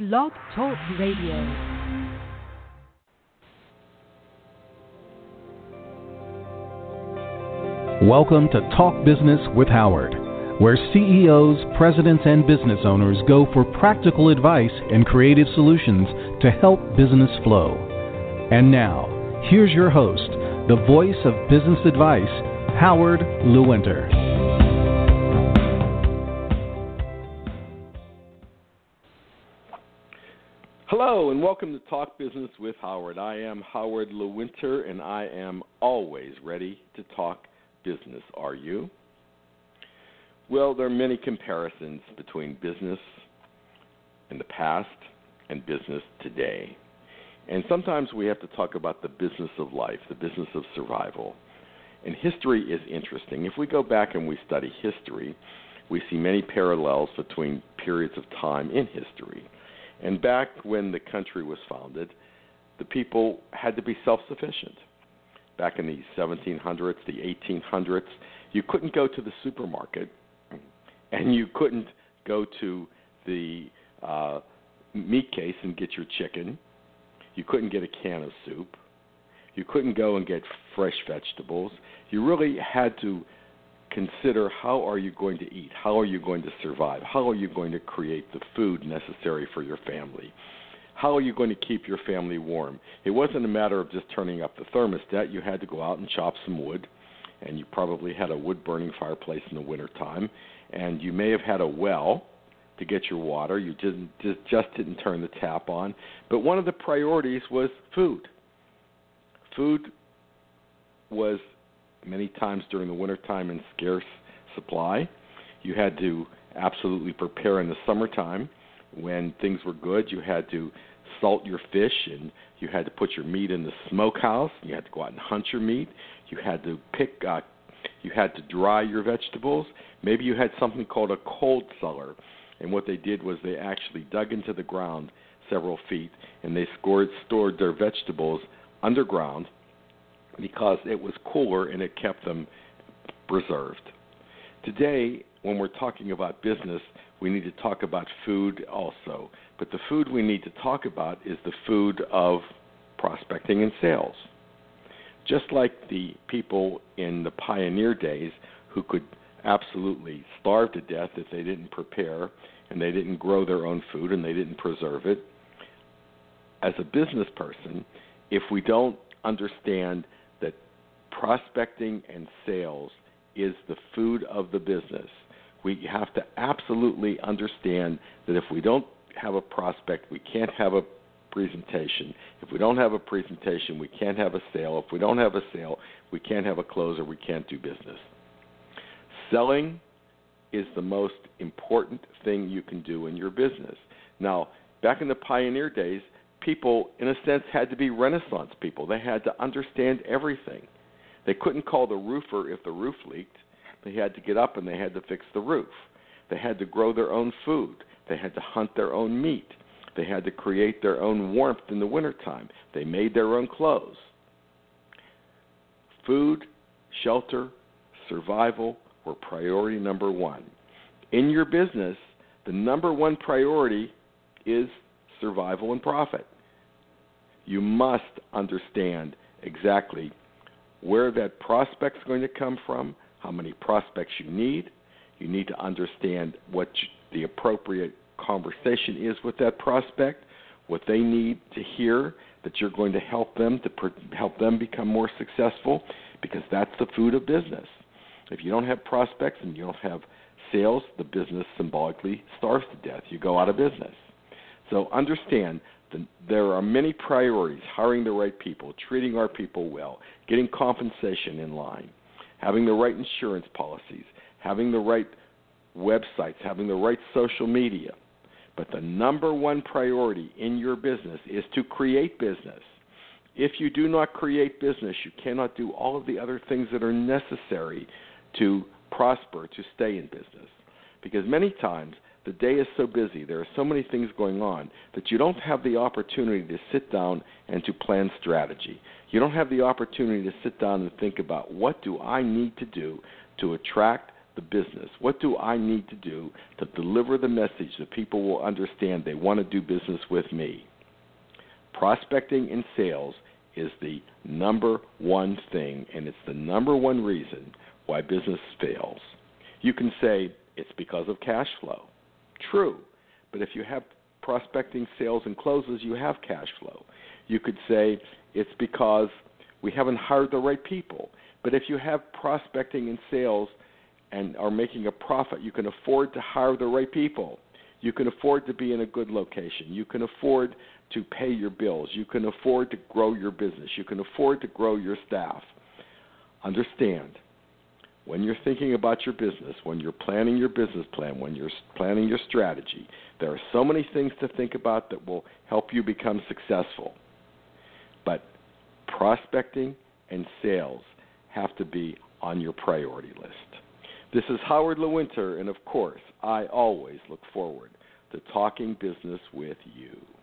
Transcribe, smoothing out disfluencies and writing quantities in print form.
Blog Talk Radio. Welcome to Talk Business with Howard, where CEOs, presidents, and business owners go for practical advice and creative solutions to help business flow. And now, here's your host, the voice of business advice, Howard Lewinter. Hello, and welcome to Talk Business with Howard. I am Howard Lewinter, and I am always ready to talk business. Are you? Well, there are many comparisons between business in the past and business today. And sometimes we have to talk about the business of life, the business of survival. And history is interesting. If we go back and we study history, we see many parallels between periods of time in history. And back when the country was founded, the people had to be self-sufficient. Back in the 1700s, the 1800s, you couldn't go to the supermarket and you couldn't go to the meat case and get your chicken. You couldn't get a can of soup. You couldn't go and get fresh vegetables. You really had to consider, how are you going to eat? How are you going to survive? How are you going to create the food necessary for your family? How are you going to keep your family warm? It wasn't a matter of just turning up the thermostat. You had to go out and chop some wood, and you probably had a wood-burning fireplace in the wintertime, and you may have had a well to get your water. You just didn't turn the tap on. But one of the priorities was food. Food was many times during the wintertime in scarce supply. You had to absolutely prepare in the summertime. When things were good, you had to salt your fish, and you had to put your meat in the smokehouse. You had to go out and hunt your meat. You had to you had to dry your vegetables. Maybe you had something called a cold cellar, and what they did was they actually dug into the ground several feet, and they stored their vegetables underground because it was cooler and it kept them preserved. Today, when we're talking about business, we need to talk about food also. But the food we need to talk about is the food of prospecting and sales. Just like the people in the pioneer days who could absolutely starve to death if they didn't prepare and they didn't grow their own food and they didn't preserve it, as a business person, if we don't understand that prospecting and sales is the food of the business, we have to absolutely understand that if we don't have a prospect, we can't have a presentation. If we don't have a presentation, we can't have a sale. If we don't have a sale, we can't have a closer. We can't do business. Selling is the most important thing you can do in your business. Now, back in the pioneer days, people, in a sense, had to be Renaissance people. They had to understand everything. They couldn't call the roofer if the roof leaked. They had to get up and they had to fix the roof. They had to grow their own food. They had to hunt their own meat. They had to create their own warmth in the wintertime. They made their own clothes. Food, shelter, survival were priority number one. In your business, the number one priority is survival and profit. You must understand exactly where that prospect's going to come from, how many prospects you need. You need to understand what the appropriate conversation is with that prospect, what they need to hear, that you're going to help them become more successful, because that's the food of business. If you don't have prospects and you don't have sales, the business symbolically starves to death. You go out of business. So understand there are many priorities: hiring the right people, treating our people well, getting compensation in line, having the right insurance policies, having the right websites, having the right social media. But the number one priority in your business is to create business. If you do not create business, you cannot do all of the other things that are necessary to prosper, to stay in business. Because many times the day is so busy, there are so many things going on, that you don't have the opportunity to sit down and to plan strategy. You don't have the opportunity to sit down and think about, what do I need to do to attract the business? What do I need to do to deliver the message that people will understand they want to do business with me? Prospecting and sales is the number one thing, and it's the number one reason why business fails. You can say it's because of cash flow. True, but if you have prospecting, sales, and closes, you have cash flow. You could say it's because we haven't hired the right people. But if you have prospecting and sales and are making a profit, you can afford to hire the right people. You can afford to be in a good location. You can afford to pay your bills. You can afford to grow your business. You can afford to grow your staff. Understand, when you're thinking about your business, when you're planning your business plan, when you're planning your strategy, there are so many things to think about that will help you become successful. But prospecting and sales have to be on your priority list. This is Howard Lewinter, and of course, I always look forward to talking business with you.